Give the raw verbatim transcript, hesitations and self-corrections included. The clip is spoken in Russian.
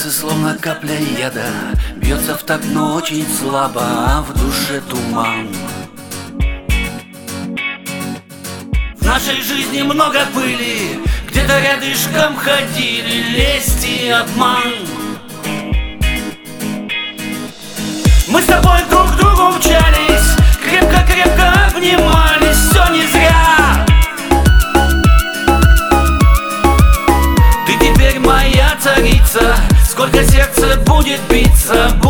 сердце словно капля яда, бьется в такт, но очень слабо, а в душе туман. В нашей жизни много пыли, где-то рядышком ходили лесть и обман. Мы с тобой друг к другу мчались, крепко-крепко обнимались, все не зря. Ты теперь моя царица, сколько сердце будет биться.